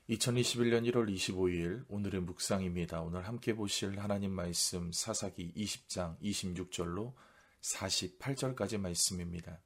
2021년 1월 25일 오늘의 묵상입니다. 오늘 함께 보실 하나님 말씀 사사기 20장 26절로 48절까지 말씀입니다.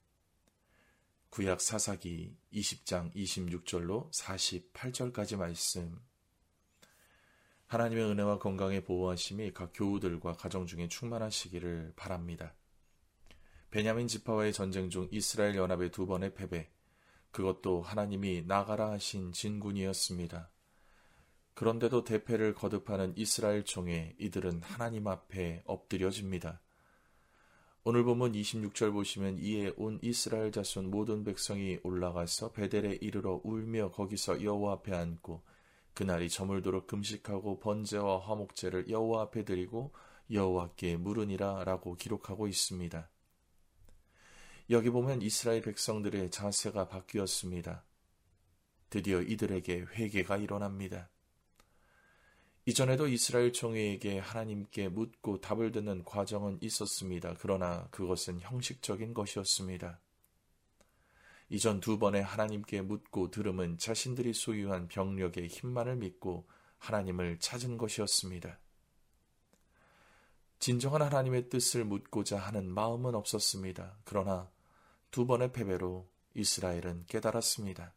구약 사사기 20장 26절로 48절까지 말씀. 하나님의 은혜와 건강의 보호하심이 각 교우들과 가정 중에 충만하시기를 바랍니다. 베냐민 지파와의 전쟁 중 이스라엘 연합의 두 번의 패배, 그것도 하나님이 나가라 하신 진군이었습니다. 그런데도 대패를 거듭하는 이스라엘 총회, 이들은 하나님 앞에 엎드려집니다. 오늘 본문 26절 보시면 이에 온 이스라엘 자손 모든 백성이 올라가서 베델에 이르러 울며 거기서 여호와 앞에 앉고 그날이 저물도록 금식하고 번제와 화목제를 여호와 앞에 드리고 여호와께 물으니라 라고 기록하고 있습니다. 여기 보면 이스라엘 백성들의 자세가 바뀌었습니다. 드디어 이들에게 회개가 일어납니다. 이전에도 이스라엘 총회에게 하나님께 묻고 답을 듣는 과정은 있었습니다. 그러나 그것은 형식적인 것이었습니다. 이전 두 번의 하나님께 묻고 들음은 자신들이 소유한 병력의 힘만을 믿고 하나님을 찾은 것이었습니다. 진정한 하나님의 뜻을 묻고자 하는 마음은 없었습니다. 그러나 두 번의 패배로 이스라엘은 깨달았습니다.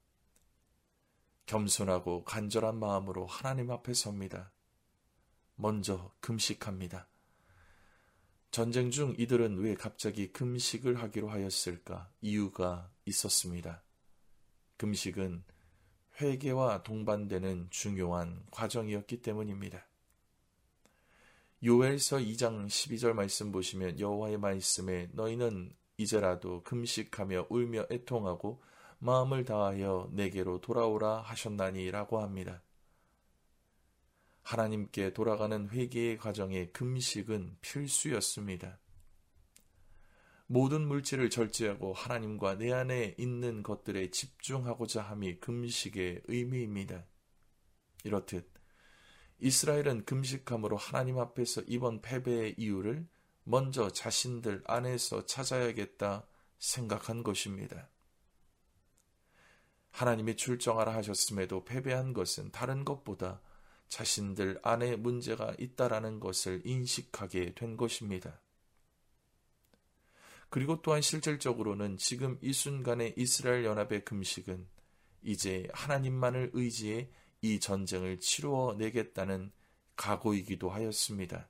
겸손하고 간절한 마음으로 하나님 앞에 섭니다. 먼저 금식합니다. 전쟁 중 이들은 왜 갑자기 금식을 하기로 하였을까? 이유가 있었습니다. 금식은 회개와 동반되는 중요한 과정이었기 때문입니다. 요엘서 2장 12절 말씀 보시면 여호와의 말씀에 너희는 이제라도 금식하며 울며 애통하고 마음을 다하여 내게로 돌아오라 하셨나니 라고 합니다. 하나님께 돌아가는 회개의 과정에 금식은 필수였습니다. 모든 물질을 절제하고 하나님과 내 안에 있는 것들에 집중하고자 함이 금식의 의미입니다. 이렇듯 이스라엘은 금식함으로 하나님 앞에서 이번 패배의 이유를 먼저 자신들 안에서 찾아야겠다 생각한 것입니다. 하나님이 출정하라 하셨음에도 패배한 것은 다른 것보다 자신들 안에 문제가 있다라는 것을 인식하게 된 것입니다. 그리고 또한 실질적으로는 지금 이 순간의 이스라엘 연합의 금식은 이제 하나님만을 의지해 이 전쟁을 치루어내겠다는 각오이기도 하였습니다.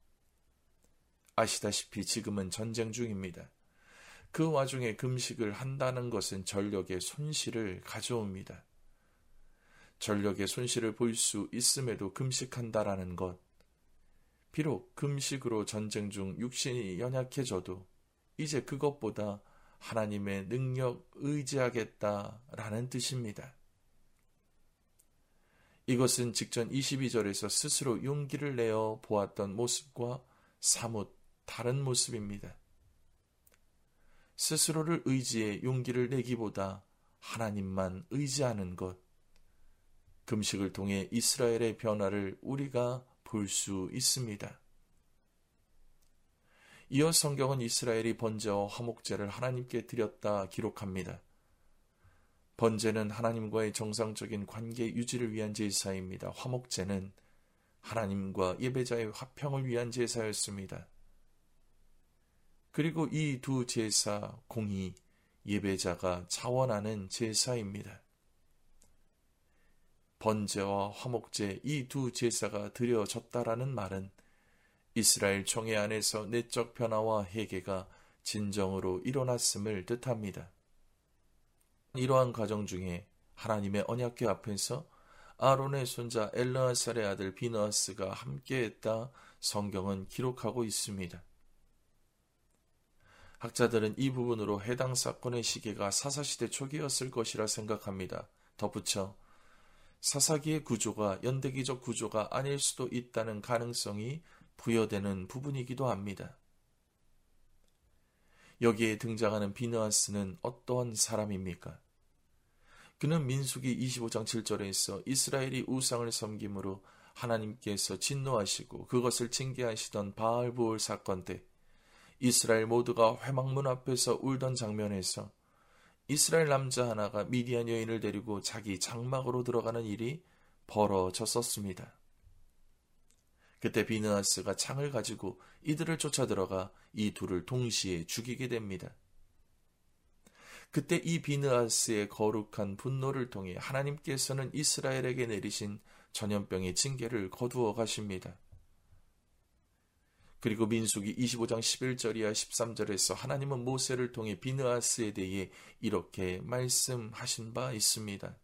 아시다시피 지금은 전쟁 중입니다. 그 와중에 금식을 한다는 것은 전력의 손실을 가져옵니다. 전력의 손실을 볼 수 있음에도 금식한다라는 것. 비록 금식으로 전쟁 중 육신이 연약해져도 이제 그것보다 하나님의 능력 의지하겠다라는 뜻입니다. 이것은 직전 22절에서 스스로 용기를 내어 보았던 모습과 사뭇 다른 모습입니다. 스스로를 의지해 용기를 내기보다 하나님만 의지하는 것. 금식을 통해 이스라엘의 변화를 우리가 볼 수 있습니다. 이어 성경은 이스라엘이 번제와 화목제를 하나님께 드렸다 기록합니다. 번제는 하나님과의 정상적인 관계 유지를 위한 제사입니다. 화목제는 하나님과 예배자의 화평을 위한 제사였습니다. 그리고 이 두 제사 공히 예배자가 차원하는 제사입니다. 번제와 화목제 이 두 제사가 드려졌다라는 말은 이스라엘 총회 안에서 내적 변화와 회개가 진정으로 일어났음을 뜻합니다. 이러한 과정 중에 하나님의 언약궤 앞에서 아론의 손자 엘르아살의 아들 비느하스가 함께했다 성경은 기록하고 있습니다. 학자들은 이 부분으로 해당 사건의 시기가 사사시대 초기였을 것이라 생각합니다. 덧붙여 사사기의 구조가 연대기적 구조가 아닐 수도 있다는 가능성이 부여되는 부분이기도 합니다. 여기에 등장하는 비느하스는 어떠한 사람입니까? 그는 민수기 25장 7절에서 이스라엘이 우상을 섬김으로 하나님께서 진노하시고 그것을 징계하시던 바알부올 사건 때 이스라엘 모두가 회막문 앞에서 울던 장면에서 이스라엘 남자 하나가 미디안 여인을 데리고 자기 장막으로 들어가는 일이 벌어졌었습니다. 그때 비느하스가 창을 가지고 이들을 쫓아 들어가 이 둘을 동시에 죽이게 됩니다. 그때 이 비느하스의 거룩한 분노를 통해 하나님께서는 이스라엘에게 내리신 전염병의 징계를 거두어 가십니다. 그리고 민수기 25장 11절 이하 13절에서 하나님은 모세를 통해 비느하스에 대해 이렇게 말씀하신 바 있습니다.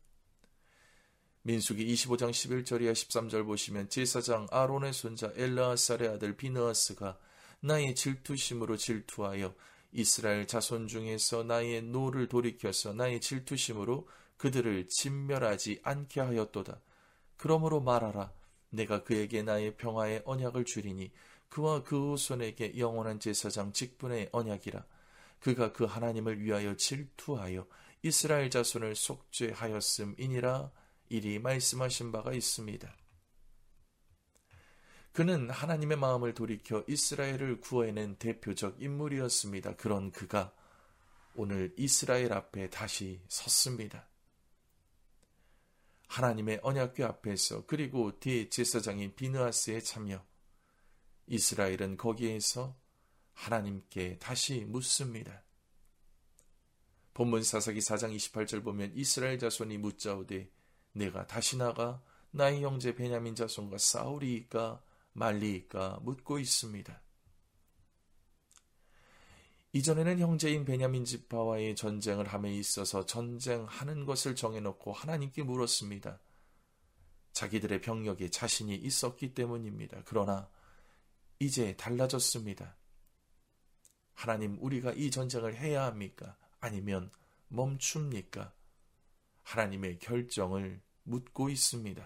민수기 25장 11절 이하 13절 보시면 제사장 아론의 손자 엘르아살의 아들 비느하스가 나의 질투심으로 질투하여 이스라엘 자손 중에서 나의 노를 돌이켜서 나의 질투심으로 그들을 진멸하지 않게 하였도다. 그러므로 말하라. 내가 그에게 나의 평화의 언약을 주리니 그와 그 후손에게 영원한 제사장 직분의 언약이라. 그가 그 하나님을 위하여 질투하여 이스라엘 자손을 속죄하였음이니라. 이리 말씀하신 바가 있습니다. 그는 하나님의 마음을 돌이켜 이스라엘을 구해낸 대표적 인물이었습니다. 그런 그가 오늘 이스라엘 앞에 다시 섰습니다. 하나님의 언약궤 앞에서 그리고 대제사장인 비느하스의 참여, 이스라엘은 거기에서 하나님께 다시 묻습니다. 본문 사사기 4장 28절 보면 이스라엘 자손이 묻자오되 내가 다시 나가 나의 형제 베냐민 자손과 싸우리이까 말리이까 묻고 있습니다. 이전에는 형제인 베냐민 지파와의 전쟁을 함에 있어서 전쟁하는 것을 정해놓고 하나님께 물었습니다. 자기들의 병력에 자신이 있었기 때문입니다. 그러나 이제 달라졌습니다. 하나님, 우리가 이 전쟁을 해야 합니까? 아니면 멈춥니까? 하나님의 결정을 묻고 있습니다.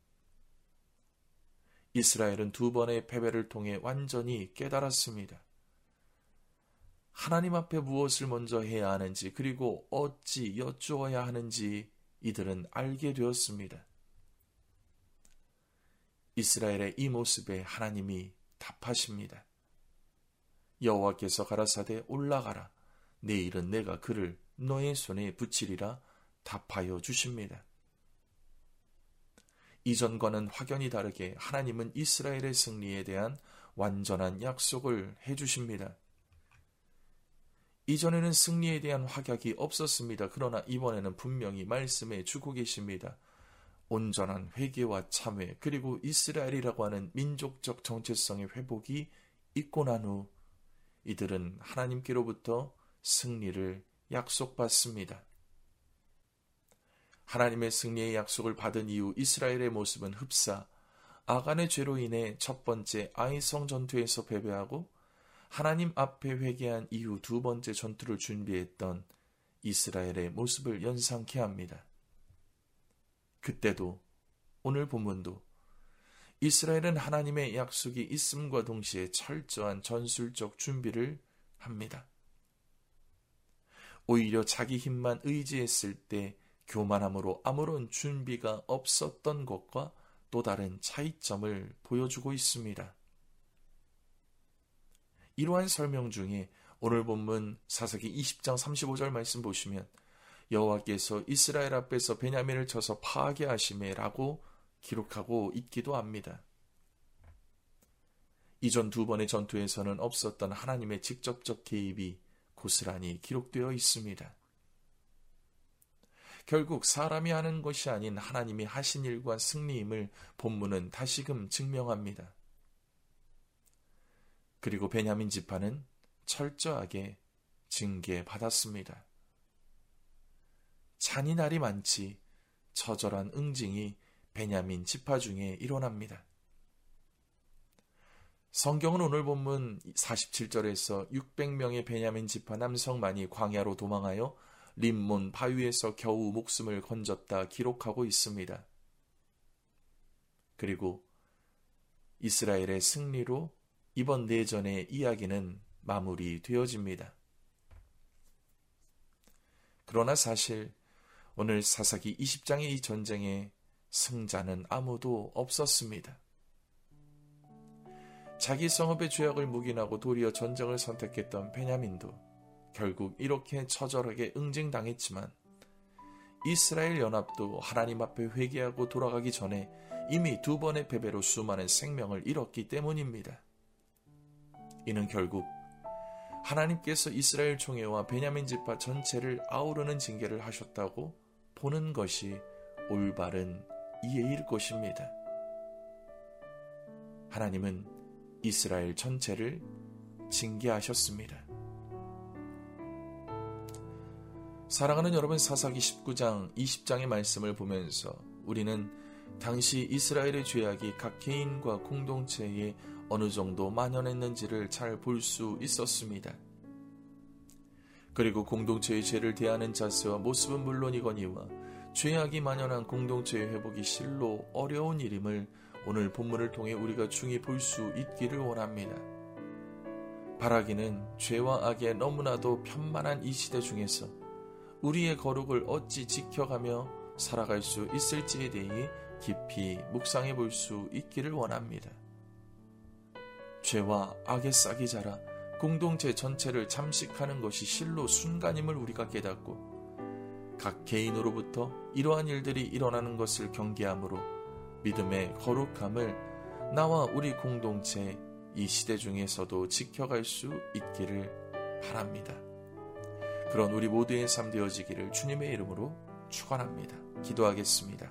이스라엘은 두 번의 패배를 통해 완전히 깨달았습니다. 하나님 앞에 무엇을 먼저 해야 하는지 그리고 어찌 여쭈어야 하는지 이들은 알게 되었습니다. 이스라엘의 이 모습에 하나님이 답하십니다. 여호와께서 가라사대 올라가라. 내일은 내가 그를 너의 손에 붙이리라 답하여 주십니다. 이전과는 확연히 다르게 하나님은 이스라엘의 승리에 대한 완전한 약속을 해주십니다. 이전에는 승리에 대한 확약이 없었습니다. 그러나 이번에는 분명히 말씀해 주고 계십니다. 온전한 회개와 참회 그리고 이스라엘이라고 하는 민족적 정체성의 회복이 있고 난 후 이들은 하나님께로부터 승리를 약속받습니다. 하나님의 승리의 약속을 받은 이후 이스라엘의 모습은 흡사 아간의 죄로 인해 첫 번째 아이성 전투에서 패배하고 하나님 앞에 회개한 이후 두 번째 전투를 준비했던 이스라엘의 모습을 연상케 합니다. 그때도 오늘 본문도 이스라엘은 하나님의 약속이 있음과 동시에 철저한 전술적 준비를 합니다. 오히려 자기 힘만 의지했을 때 교만함으로 아무런 준비가 없었던 것과 또 다른 차이점을 보여주고 있습니다. 이러한 설명 중에 오늘 본문 사사기 20장 35절 말씀 보시면 여호와께서 이스라엘 앞에서 베냐민을 쳐서 파괴하시매라고 기록하고 있기도 합니다. 이전 두 번의 전투에서는 없었던 하나님의 직접적 개입이 고스란히 기록되어 있습니다. 결국 사람이 하는 것이 아닌 하나님이 하신 일과 승리임을 본문은 다시금 증명합니다. 그리고 베냐민 지파는 철저하게 징계받았습니다. 잔인할이 많지 처절한 응징이 베냐민 지파 중에 일어납니다. 성경은 오늘 본문 47절에서 600명의 베냐민 지파 남성만이 광야로 도망하여 림몬 바위에서 겨우 목숨을 건졌다 기록하고 있습니다. 그리고 이스라엘의 승리로 이번 내전의 이야기는 마무리되어집니다. 그러나 사실 오늘 사사기 20장의 이 전쟁의 승자는 아무도 없었습니다. 자기 성읍의 죄악을 묵인하고 도리어 전쟁을 선택했던 베냐민도 결국 이렇게 처절하게 응징당했지만 이스라엘 연합도 하나님 앞에 회개하고 돌아가기 전에 이미 2번의 패배로 수많은 생명을 잃었기 때문입니다. 이는 결국 하나님께서 이스라엘 총회와 베냐민 지파 전체를 아우르는 징계를 하셨다고 보는 것이 올바른 이해일 것입니다. 하나님은 이스라엘 전체를 징계하셨습니다. 사랑하는 여러분, 사사기 19장, 20장의 말씀을 보면서 우리는 당시 이스라엘의 죄악이 각 개인과 공동체에 어느 정도 만연했는지를 잘 볼 수 있었습니다. 그리고 공동체의 죄를 대하는 자세와 모습은 물론이거니와 죄악이 만연한 공동체의 회복이 실로 어려운 일임을 오늘 본문을 통해 우리가 중히 볼 수 있기를 원합니다. 바라기는 죄와 악에 너무나도 편만한 이 시대 중에서 우리의 거룩을 어찌 지켜가며 살아갈 수 있을지에 대해 깊이 묵상해 볼 수 있기를 원합니다. 죄와 악의 싹이 자라 공동체 전체를 잠식하는 것이 실로 순간임을 우리가 깨닫고 각 개인으로부터 이러한 일들이 일어나는 것을 경계함으로 믿음의 거룩함을 나와 우리 공동체 이 시대 중에서도 지켜갈 수 있기를 바랍니다. 그런 우리 모두의 삶 되어지기를 주님의 이름으로 축원합니다. 기도하겠습니다.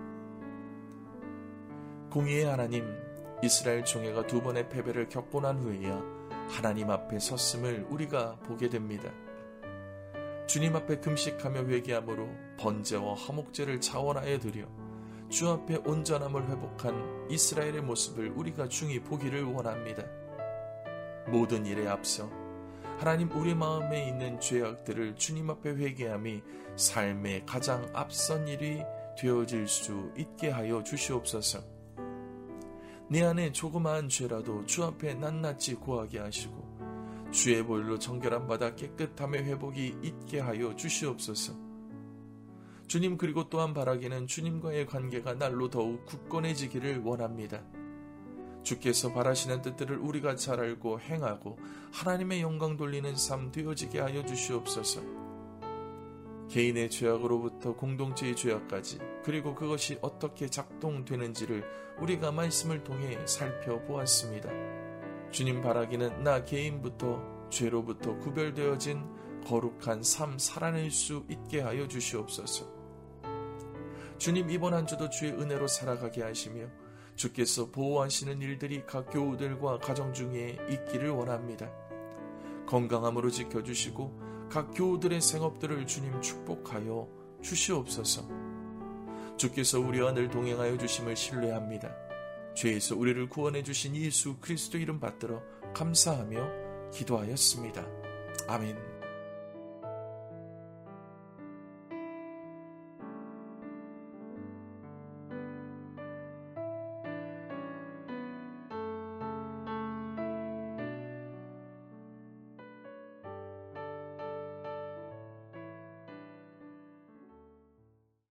공의의 하나님, 이스라엘 총회가 2번의 패배를 겪고 난 후에야 하나님 앞에 섰음을 우리가 보게 됩니다. 주님 앞에 금식하며 회개함으로 번제와 화목제를 차원하여 드려 주 앞에 온전함을 회복한 이스라엘의 모습을 우리가 중히 보기를 원합니다. 모든 일에 앞서 하나님, 우리 마음에 있는 죄악들을 주님 앞에 회개함이 삶의 가장 앞선 일이 되어질 수 있게 하여 주시옵소서. 내 안에 조그마한 죄라도 주 앞에 낱낱이 고하게 하시고 주의 보혈로 정결한 바다 깨끗함의 회복이 있게 하여 주시옵소서. 주님, 그리고 또한 바라기는 주님과의 관계가 날로 더욱 굳건해지기를 원합니다. 주께서 바라시는 뜻들을 우리가 잘 알고 행하고 하나님의 영광 돌리는 삶 되어지게 하여 주시옵소서. 개인의 죄악으로부터 공동체의 죄악까지, 그리고 그것이 어떻게 작동되는지를 우리가 말씀을 통해 살펴보았습니다. 주님, 바라기는 나 개인부터 죄로부터 구별되어진 거룩한 삶 살아낼 수 있게 하여 주시옵소서. 주님, 이번 한 주도 주의 은혜로 살아가게 하시며 주께서 보호하시는 일들이 각 교우들과 가정 중에 있기를 원합니다. 건강함으로 지켜주시고 각 교우들의 생업들을 주님 축복하여 주시옵소서. 주께서 우리와 늘 동행하여 주심을 신뢰합니다. 죄에서 우리를 구원해 주신 예수 그리스도 이름 받들어 감사하며 기도하였습니다. 아멘.